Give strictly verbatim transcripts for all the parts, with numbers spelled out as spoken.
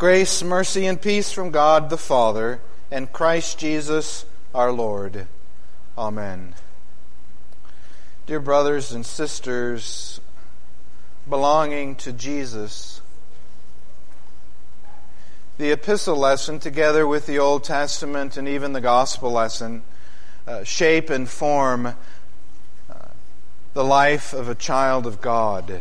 Grace, mercy, and peace from God the Father and Christ Jesus our Lord. Amen. Dear brothers and sisters belonging to Jesus, the epistle lesson, together with the Old Testament and even the gospel lesson, uh, shape and form uh, the life of a child of God.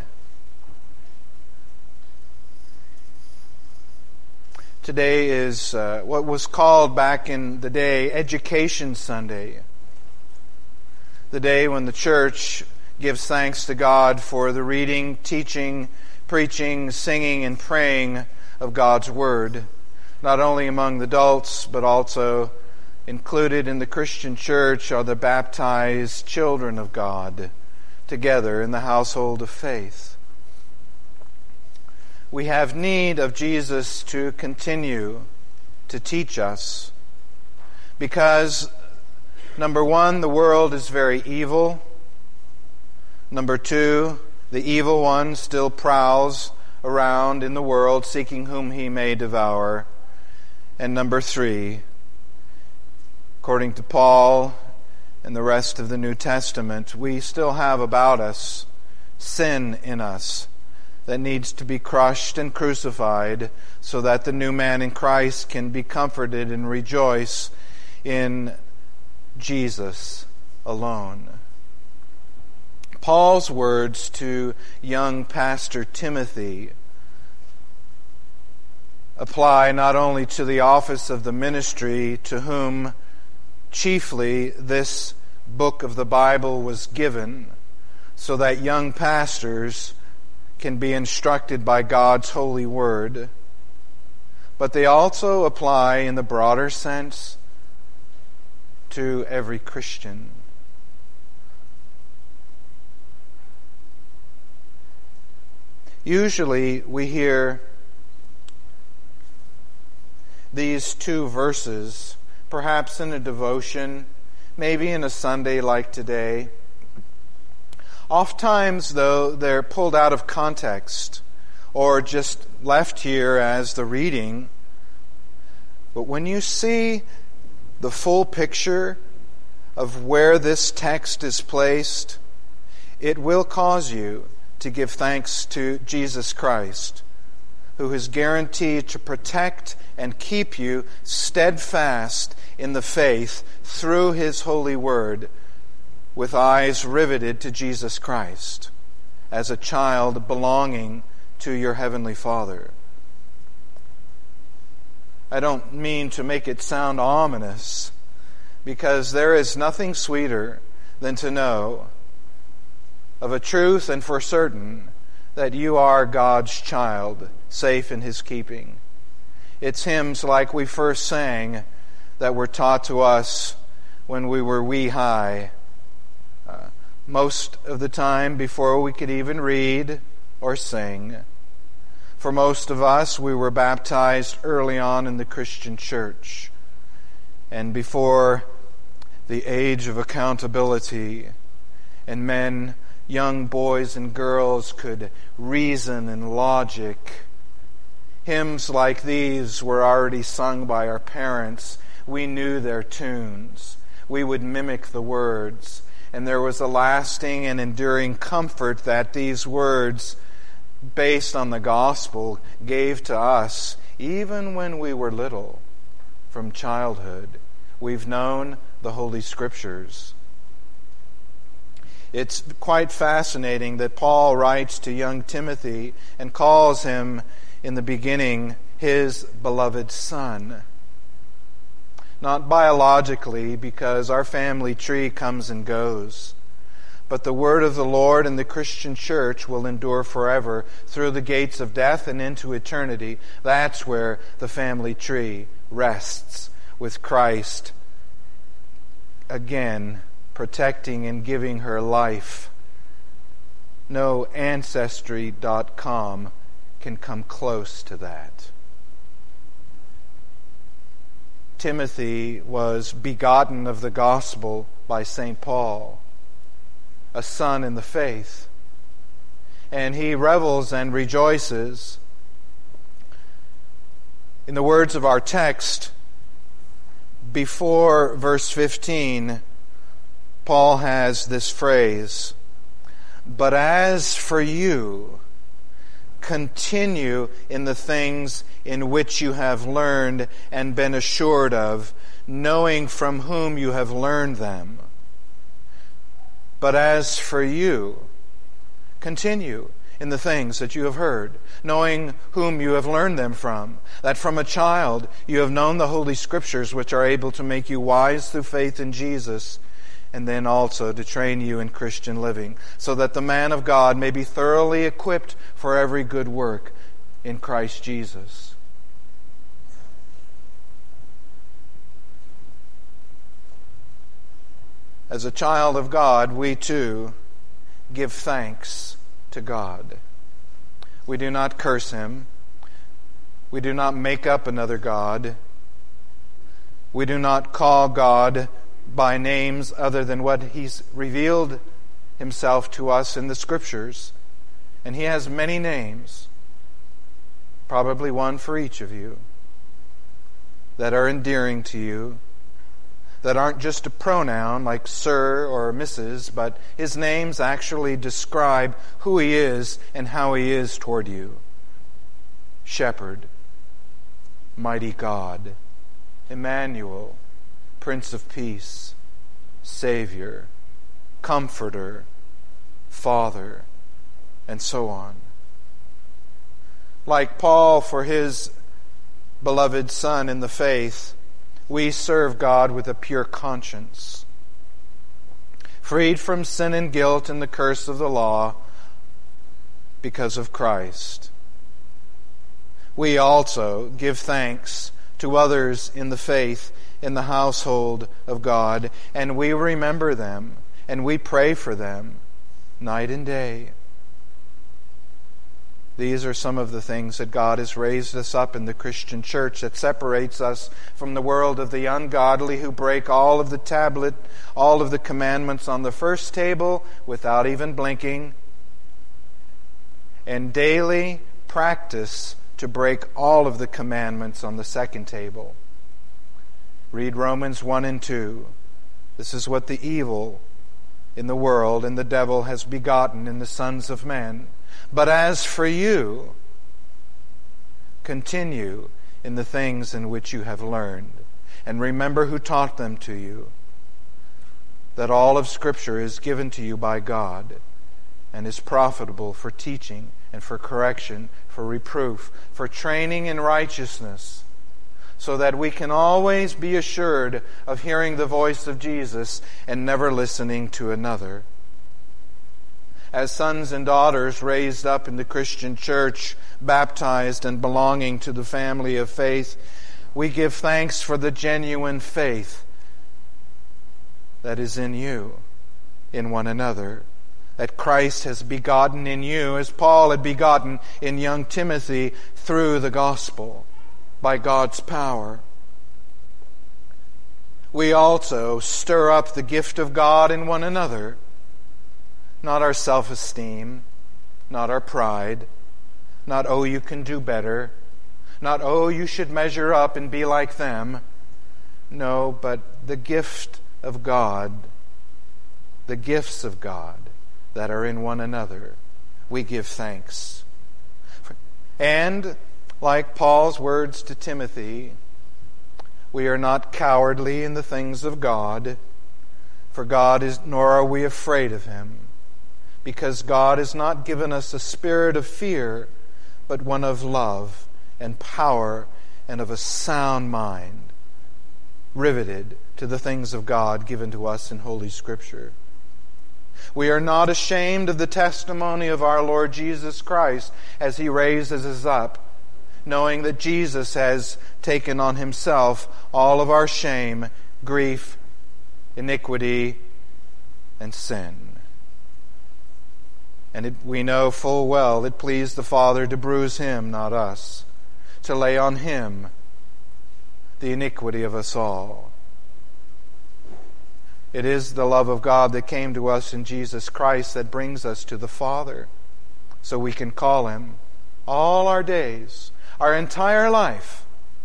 Today is uh, what was called back in the day Education Sunday. The day when the church gives thanks to God for the reading, teaching, preaching, singing, and praying of God's Word, not only among the adults, but also included in the Christian church are the baptized children of God, together in the household of faith. We have need of Jesus to continue to teach us because, number one, the world is very evil. Number two, the evil one still prowls around in the world seeking whom he may devour. And number three, according to Paul and the rest of the New Testament, we still have about us sin in us that needs to be crushed and crucified so that the new man in Christ can be comforted and rejoice in Jesus alone. Paul's words to young Pastor Timothy apply not only to the office of the ministry to whom chiefly this book of the Bible was given, so that young pastors can be instructed by God's holy word, but they also apply in the broader sense to every Christian. Usually we hear these two verses, perhaps in a devotion, maybe in a Sunday like today. Oftentimes, though, they're pulled out of context or just left here as the reading. But when you see the full picture of where this text is placed, it will cause you to give thanks to Jesus Christ, who is guaranteed to protect and keep you steadfast in the faith through His holy word, with eyes riveted to Jesus Christ as a child belonging to your Heavenly Father. I don't mean to make it sound ominous, because there is nothing sweeter than to know of a truth and for certain that you are God's child, safe in His keeping. It's hymns like we first sang that were taught to us when we were wee high, uh, most of the time before we could even read or sing. For most of us, we were baptized early on in the Christian church, and before the age of accountability, and men, young boys and girls, could reason and logic. Hymns like these were already sung by our parents. We knew their tunes. We would mimic the words. And there was a lasting and enduring comfort that these words, based on the gospel, gave to us, even when we were little, from childhood. We've known the Holy Scriptures. It's quite fascinating that Paul writes to young Timothy and calls him in the beginning his beloved son. Not biologically, because our family tree comes and goes, but the word of the Lord and the Christian church will endure forever through the gates of death and into eternity. That's where the family tree rests, with Christ again protecting and giving her life. No Ancestry dot com can come close to that. Timothy was begotten of the gospel by Saint Paul, a son in the faith. And he revels and rejoices In the words of our text, before verse fifteen, Paul has this phrase, "But as for you, continue in the things in which you have learned and been assured of, knowing from whom you have learned them. But as for you, continue in the things that you have heard, knowing whom you have learned them from, that from a child you have known the Holy Scriptures, which are able to make you wise through faith in Jesus, and then also to train you in Christian living, so that the man of God may be thoroughly equipped for every good work in Christ Jesus." As a child of God, we too give thanks to God. We do not curse Him. We do not make up another God. We do not call God by names other than what He's revealed Himself to us in the Scriptures. And He has many names, probably one for each of you, that are endearing to you, that aren't just a pronoun like sir or missus, but His names actually describe who He is and how He is toward you. Shepherd, Mighty God, Emmanuel, Prince of Peace, Savior, Comforter, Father, and so on. Like Paul for his beloved son in the faith, we serve God with a pure conscience, freed from sin and guilt and the curse of the law because of Christ. We also give thanks to others in the faith in the household of God, and we remember them, and we pray for them night and day. These are some of the things that God has raised us up in the Christian church that separates us from the world of the ungodly who break all of the tablet, all of the commandments on the first table without even blinking, and daily practice to break all of the commandments on the second table. Read Romans one and two. This is what the evil in the world and the devil has begotten in the sons of men. But as for you, continue in the things in which you have learned, and remember who taught them to you, that all of Scripture is given to you by God, and is profitable for teaching and for correction, for reproof, for training in righteousness, so that we can always be assured of hearing the voice of Jesus and never listening to another. As sons and daughters raised up in the Christian church, baptized and belonging to the family of faith, we give thanks for the genuine faith that is in you, in one another, that Christ has begotten in you, as Paul had begotten in young Timothy through the gospel, by God's power. We also stir up the gift of God in one another, not our self-esteem, not our pride, not, oh, you can do better, not, oh, you should measure up and be like them. No, but the gift of God, the gifts of God that are in one another, we give thanks. And, like Paul's words to Timothy, we are not cowardly in the things of God, for God is, nor are we afraid of Him, because God has not given us a spirit of fear, but one of love and power and of a sound mind, riveted to the things of God given to us in Holy Scripture. We are not ashamed of the testimony of our Lord Jesus Christ as He raises us up, knowing that Jesus has taken on Himself all of our shame, grief, iniquity, and sin. And it, we know full well it pleased the Father to bruise Him, not us, to lay on Him the iniquity of us all. It is the love of God that came to us in Jesus Christ that brings us to the Father, so we can call Him all our days, our entire life,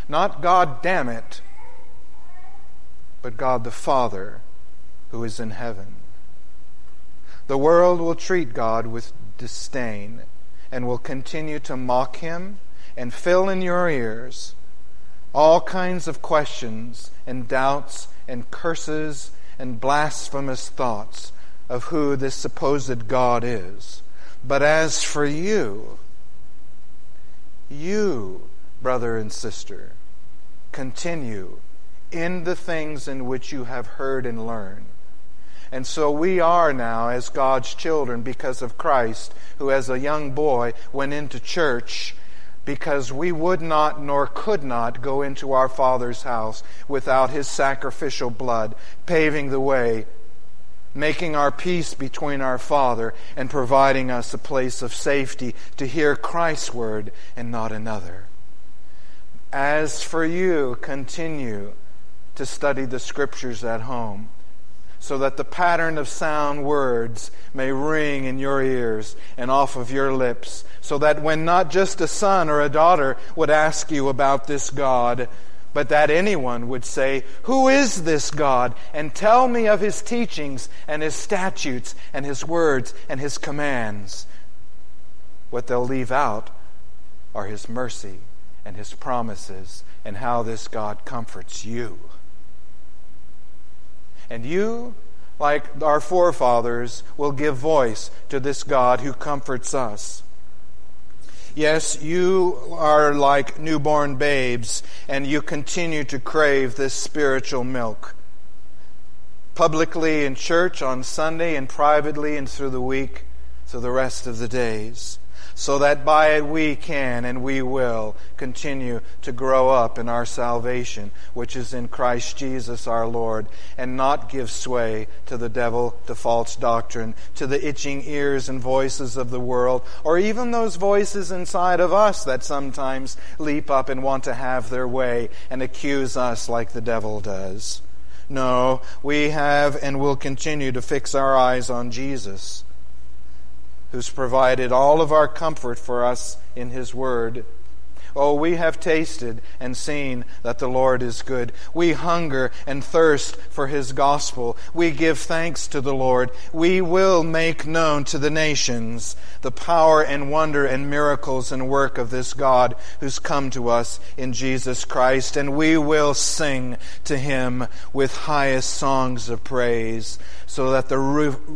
Not God damn it, but God the Father who is in heaven. The world will treat God with disdain and will continue to mock him and fill in your ears all kinds of questions and doubts and curses and blasphemous thoughts of who this supposed God is. But as for you, you, brother and sister, continue in the things in which you have heard and learned. And so we are now, as God's children, because of Christ, who as a young boy went into church because we would not nor could not go into our Father's house without his sacrificial blood, paving the way, making our peace between our Father, and providing us a place of safety to hear Christ's word and not another. As for you, continue to study the Scriptures at home, so that the pattern of sound words may ring in your ears and off of your lips, so that when not just a son or a daughter would ask you about this God, but that anyone would say, "Who is this God? And tell me of his teachings and his statutes and his words and his commands." What they'll leave out are his mercy and his promises and how this God comforts you. And you, like our forefathers, will give voice to this God who comforts us. Yes, you are like newborn babes, and you continue to crave this spiritual milk. Publicly in church on Sunday and privately and through the week, through the rest of the days, so that by it we can and we will continue to grow up in our salvation, which is in Christ Jesus our Lord, and not give sway to the devil, to false doctrine, to the itching ears and voices of the world, or even those voices inside of us that sometimes leap up and want to have their way and accuse us like the devil does. No, we have and will continue to fix our eyes on Jesus, who's provided all of our comfort for us in his word. Oh, we have tasted and seen that the Lord is good. We hunger and thirst for his gospel. We give thanks to the Lord. We will make known to the nations the power and wonder and miracles and work of this God who's come to us in Jesus Christ. And we will sing to him with highest songs of praise, so that the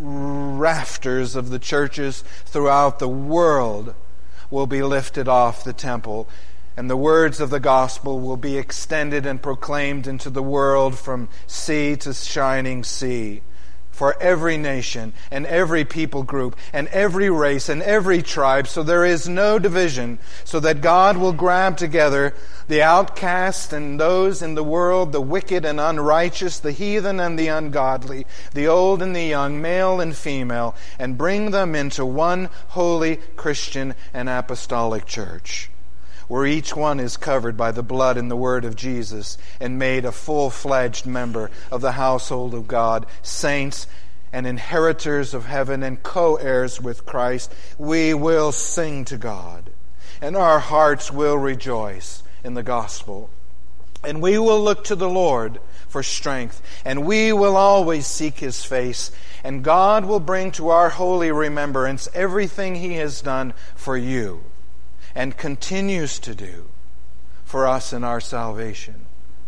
rafters of the churches throughout the world will be lifted off the temple, and the words of the gospel will be extended and proclaimed into the world from sea to shining sea, for every nation and every people group and every race and every tribe, so there is no division, so that God will grab together the outcast and those in the world, the wicked and unrighteous, the heathen and the ungodly, the old and the young, male and female, and bring them into one holy Christian and apostolic church, where each one is covered by the blood and the word of Jesus and made a full-fledged member of the household of God, saints and inheritors of heaven and co-heirs with Christ. We will sing to God, and our hearts will rejoice in the gospel. And we will look to the Lord for strength, and we will always seek his face, and God will bring to our holy remembrance everything he has done for you and continues to do for us in our salvation.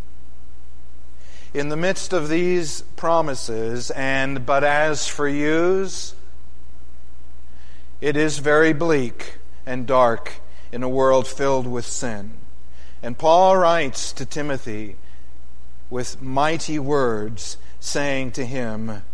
In the midst of these promises, and but as for yous, it is very bleak and dark in a world filled with sin. And Paul writes to Timothy with mighty words, saying to him,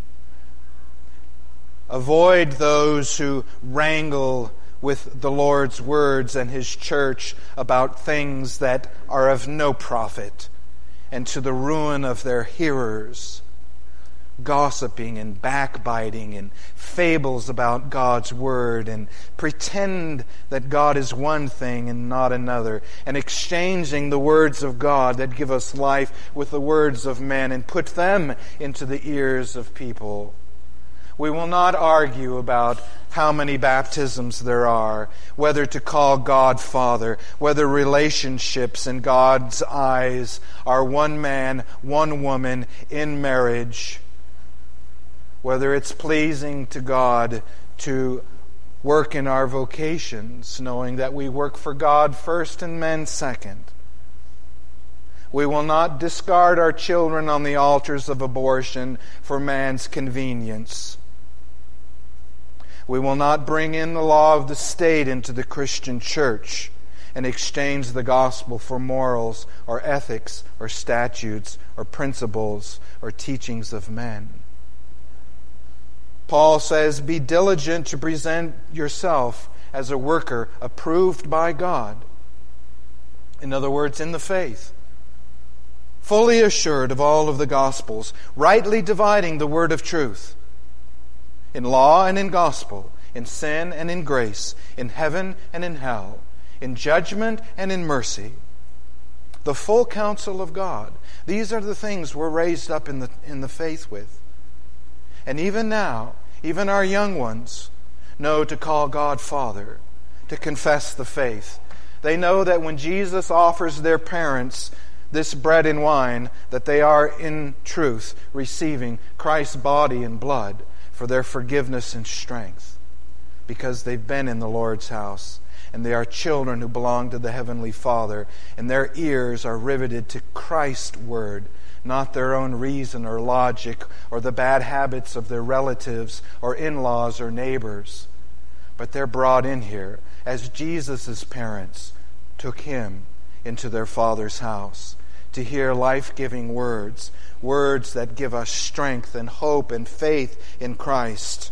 avoid those who wrangle with the Lord's words and his church about things that are of no profit and to the ruin of their hearers, gossiping and backbiting and fables about God's word, and pretend that God is one thing and not another, and exchanging the words of God that give us life with the words of men and put them into the ears of people. We will not argue about how many baptisms there are, whether to call God Father, whether relationships in God's eyes are one man, one woman in marriage, whether it's pleasing to God to work in our vocations, knowing that we work for God first and men second. We will not discard our children on the altars of abortion for man's convenience. We will not bring in the law of the state into the Christian church and exchange the gospel for morals or ethics or statutes or principles or teachings of men. Paul says, be diligent to present yourself as a worker approved by God. In other words, in the faith. Fully assured of all of the Gospels, rightly dividing the word of truth. In law and in gospel, in sin and in grace, in heaven and in hell, in judgment and in mercy. The full counsel of God. These are the things we're raised up in the, in the faith with. And even now, even our young ones know to call God Father, to confess the faith. They know that when Jesus offers their parents this bread and wine, that they are in truth receiving Christ's body and blood for their forgiveness and strength, because they've been in the Lord's house, and they are children who belong to the Heavenly Father, and their ears are riveted to Christ's word, not their own reason or logic or the bad habits of their relatives or in-laws or neighbors. But they're brought in here as Jesus' parents took him into their Father's house to hear life-giving words, words that give us strength and hope and faith in Christ.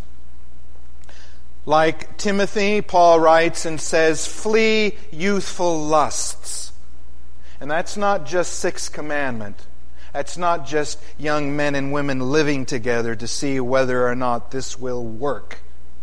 Like Timothy, Paul writes and says, flee youthful lusts. And that's not just sixth commandment. That's not just young men and women living together to see whether or not this will work.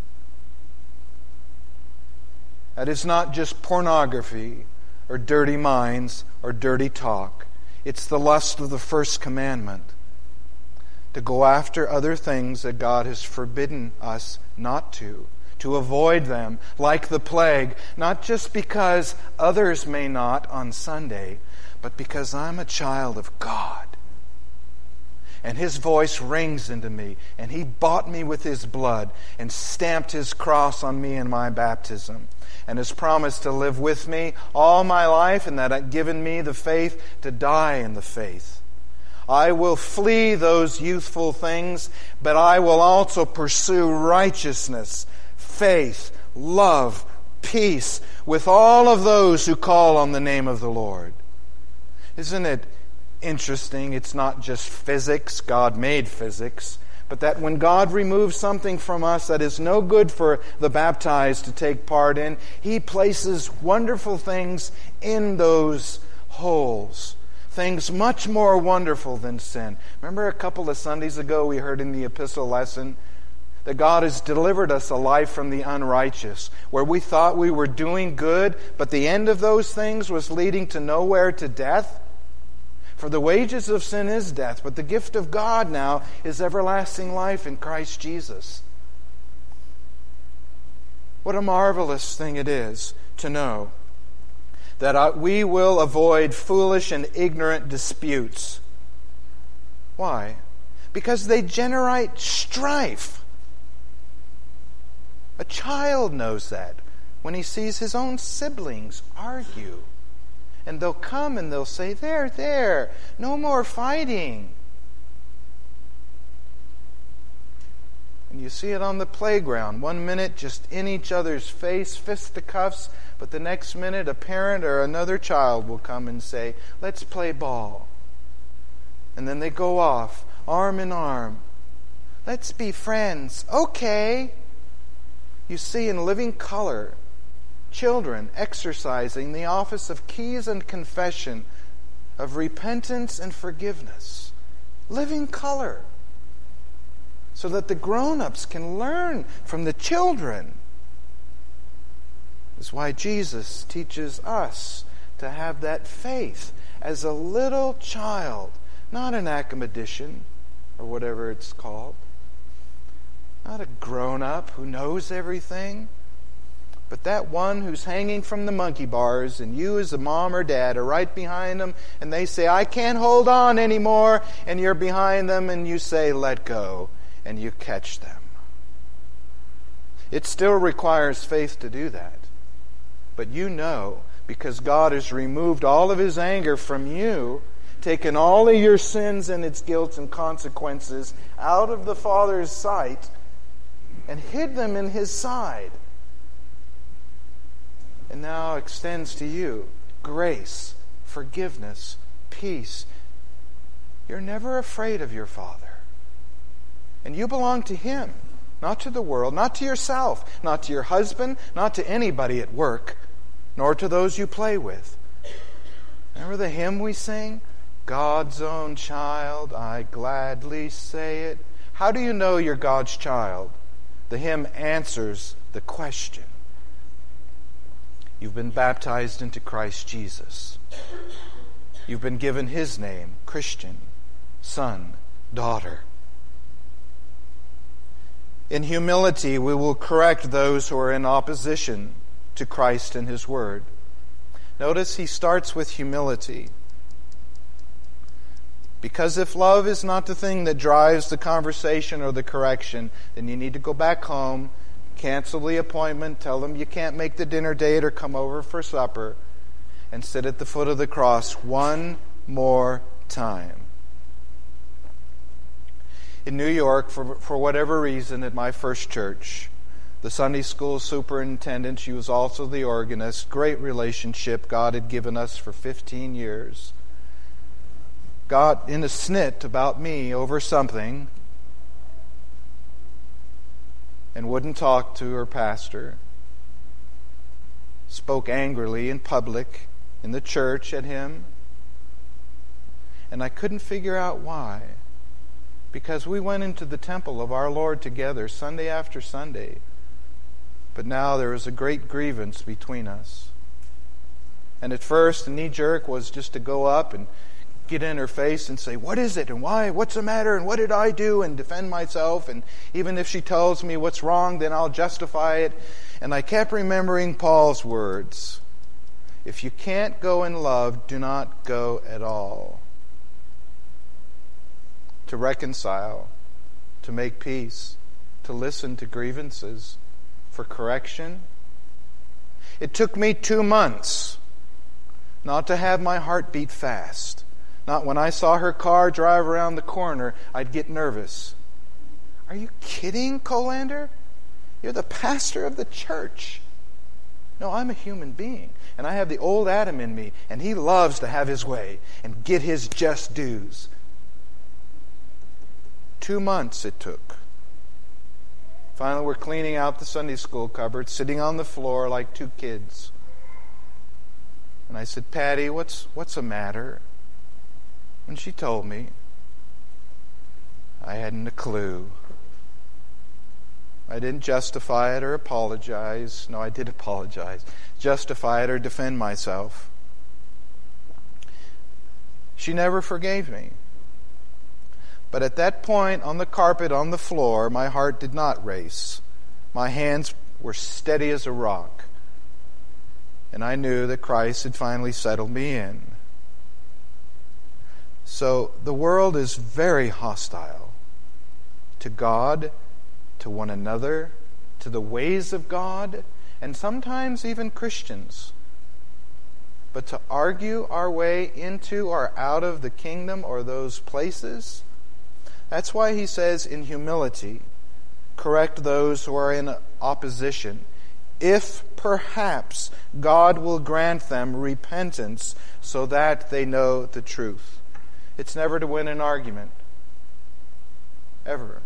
That is not just pornography or dirty minds or dirty talk. It's the lust of the first commandment. To go after other things that God has forbidden us not to. To avoid them like the plague. Not just because others may not on Sunday, but because I'm a child of God. And His voice rings into me, and He bought me with His blood and stamped His cross on me in my baptism, and has promised to live with me all my life, and that has given me the faith to die in the faith. I will flee those youthful things, but I will also pursue righteousness, faith, love, peace with all of those who call on the name of the Lord. Isn't it interesting? It's not just physics. God made physics. But that when God removes something from us that is no good for the baptized to take part in, He places wonderful things in those holes. Things much more wonderful than sin. Remember a couple of Sundays ago we heard in the epistle lesson that God has delivered us a life from the unrighteous, where we thought we were doing good, but the end of those things was leading to nowhere, to death. For the wages of sin is death, but the gift of God now is everlasting life in Christ Jesus. What a marvelous thing it is to know that we will avoid foolish and ignorant disputes. Why? Because they generate strife. A child knows that when he sees his own siblings argue. And they'll come and they'll say, there, there, no more fighting. And you see it on the playground. One minute just in each other's face, fisticuffs, but the next minute a parent or another child will come and say, let's play ball. And then they go off, arm in arm. Let's be friends. Okay. You see in living color children exercising the office of keys and confession, of repentance and forgiveness. Living color. So that the grown-ups can learn from the children. That's why Jesus teaches us to have that faith as a little child, not an academician or whatever it's called, Not a grown-up who knows everything, but that one who's hanging from the monkey bars, and you as a mom or dad are right behind them, and they say, I can't hold on anymore, and you're behind them, and you say, let go, and you catch them. It still requires faith to do that. But you know, because God has removed all of His anger from you, taken all of your sins and its guilt and consequences out of the Father's sight, and hid them in His side, and now extends to you grace, forgiveness, peace. You're never afraid of your Father. And you belong to Him, not to the world, not to yourself, not to your husband, not to anybody at work, nor to those you play with. Remember the hymn we sing? God's own child, I gladly say it. How do you know you're God's child? The hymn answers the question. You've been baptized into Christ Jesus. You've been given His name, Christian, son, daughter. In humility, we will correct those who are in opposition to Christ and His Word. Notice he starts with humility. Because if love is not the thing that drives the conversation or the correction, then you need to go back home, cancel the appointment, tell them you can't make the dinner date or come over for supper, and sit at the foot of the cross one more time. In New York, for, for whatever reason, at my first church, the Sunday school superintendent, she was also the organist, great relationship God had given us for fifteen years, got in a snit about me over something and wouldn't talk to her pastor, spoke angrily in public in the church at him, and I couldn't figure out why. Because we went into the temple of our Lord together Sunday after Sunday, but now there was a great grievance between us. And at first, the knee-jerk was just to go up and get in her face and say, what is it and why? What's the matter and what did I do? And defend myself. And even if she tells me what's wrong, then I'll justify it. And I kept remembering Paul's words. If you can't go in love, do not go at all. To reconcile, to make peace, to listen to grievances, for correction. It took me two months not to have my heart beat fast. Not when I saw her car drive around the corner, I'd get nervous. Are you kidding, Colander? You're the pastor of the church. No, I'm a human being, and I have the old Adam in me, and he loves to have his way and get his just dues. Two months it took. Finally, we're cleaning out the Sunday school cupboard, sitting on the floor like two kids. And I said, Patty, what's what's the matter? And she told me. I hadn't a clue. I didn't justify it or apologize. No, I did apologize. Justify it or defend myself. She never forgave me. But at that point, on the carpet, on the floor, my heart did not race. My hands were steady as a rock. And I knew that Christ had finally settled me in. So the world is very hostile to God, to one another, to the ways of God, and sometimes even Christians. But to argue our way into or out of the kingdom or those places, that's why he says in humility, correct those who are in opposition, if perhaps God will grant them repentance so that they know the truth. It's never to win an argument. Ever.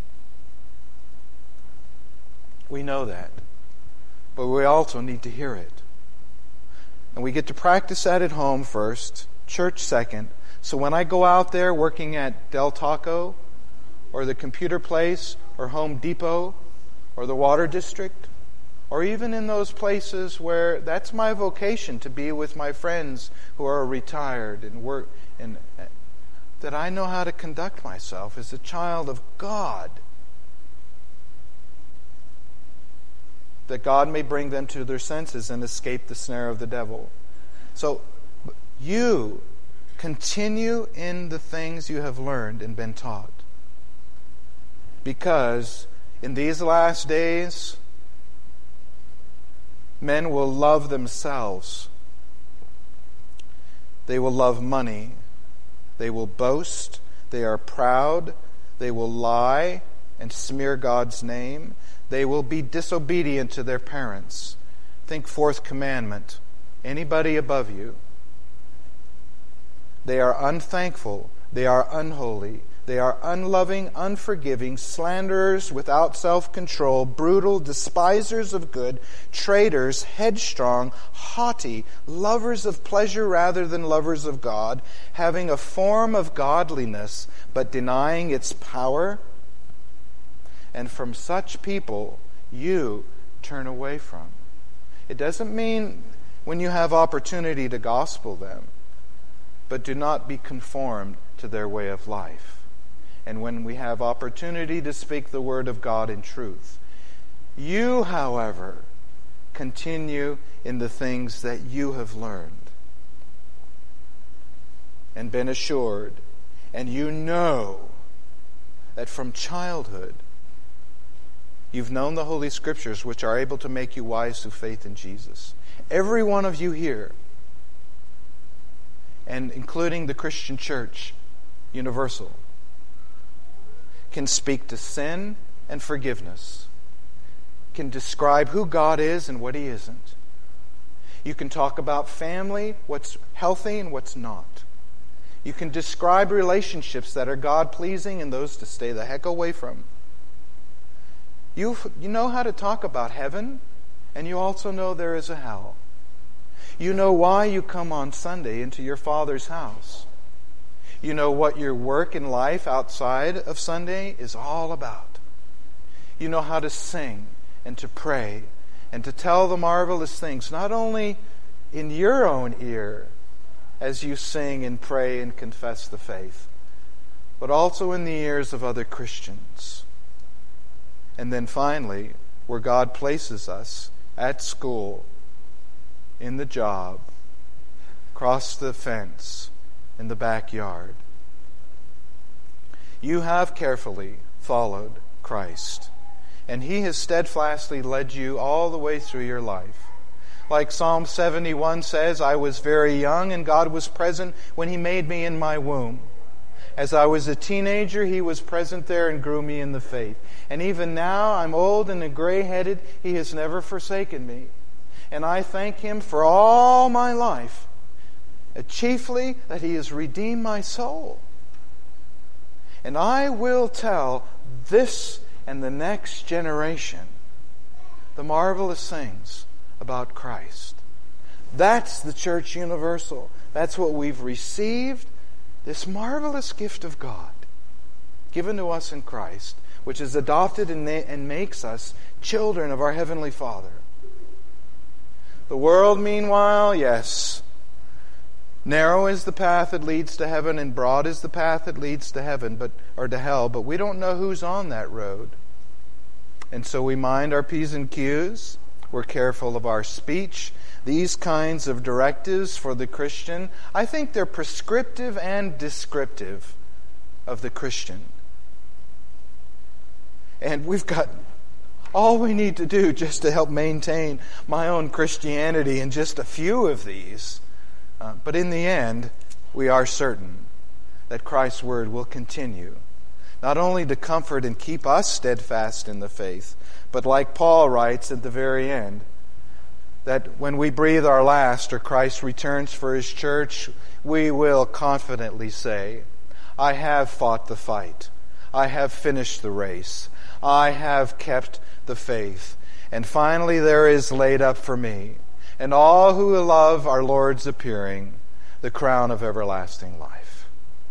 We know that. But we also need to hear it. And we get to practice that at home first, church second. So when I go out there working at Del Taco, or the computer place, or Home Depot, or the water district, or even in those places where that's my vocation, to be with my friends who are retired and work, and that I know how to conduct myself as a child of God. that God may bring them to their senses and escape the snare of the devil. So you continue in the things you have learned and been taught. Because in these last days, men will love themselves. They will love money. They will boast. They are proud. They will lie and smear God's name. They will be disobedient to their parents. Think fourth commandment. Anybody above you. They are unthankful. They are unholy. They are unloving, unforgiving, slanderers without self-control, brutal, despisers of good, traitors, headstrong, haughty, lovers of pleasure rather than lovers of God, having a form of godliness but denying its power. And from such people you turn away from. It doesn't mean when you have opportunity to gospel them, but do not be conformed to their way of life. And when we have opportunity to speak the word of God in truth, you, however, continue in the things that you have learned and been assured, and you know that from childhood you've known the Holy Scriptures, which are able to make you wise through faith in Jesus. Every one of you here, and including the Christian Church, universal, can speak to sin and forgiveness, can describe who God is and what He isn't. You can talk about family, what's healthy and what's not. You can describe relationships that are God-pleasing and those to stay the heck away from. You, you know how to talk about heaven, and you also know there is a hell. You know why you come on Sunday into your Father's house. You know what your work and life outside of Sunday is all about. You know how to sing and to pray and to tell the marvelous things, not only in your own ear as you sing and pray and confess the faith, but also in the ears of other Christians. And then finally, where God places us, at school, in the job, across the fence, in the backyard. You have carefully followed Christ, and He has steadfastly led you all the way through your life. Like Psalm seventy-one says, I was very young and God was present when He made me in my womb. As I was a teenager, He was present there and grew me in the faith. And even now, I'm old and gray-headed, He has never forsaken me. And I thank Him for all my life, chiefly that He has redeemed my soul. And I will tell this and the next generation the marvelous things about Christ. That's the Church Universal. That's what we've received. This marvelous gift of God given to us in Christ, which is adopted and, na- and makes us children of our Heavenly Father. The world, meanwhile, yes, narrow is the path that leads to heaven and broad is the path that leads to heaven, but or to hell, but we don't know who's on that road. And so we mind our P's and Q's. We're careful of our speech. These kinds of directives for the Christian, I think they're prescriptive and descriptive of the Christian. And we've got all we need to do just to help maintain my own Christianity in just a few of these. Uh, but in the end, we are certain that Christ's Word will continue, not only to comfort and keep us steadfast in the faith, but like Paul writes at the very end, that when we breathe our last or Christ returns for His church, we will confidently say, I have fought the fight. I have finished the race. I have kept the faith. And finally there is laid up for me, and all who love our Lord's appearing, the crown of everlasting life.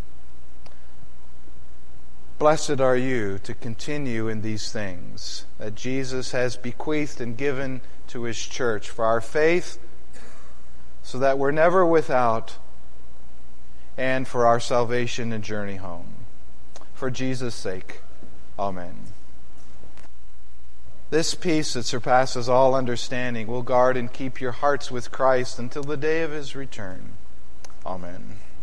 Blessed are you to continue in these things that Jesus has bequeathed and given to His church for our faith, so that we're never without, and for our salvation and journey home. For Jesus' sake, amen. This peace that surpasses all understanding will guard and keep your hearts with Christ until the day of His return. Amen.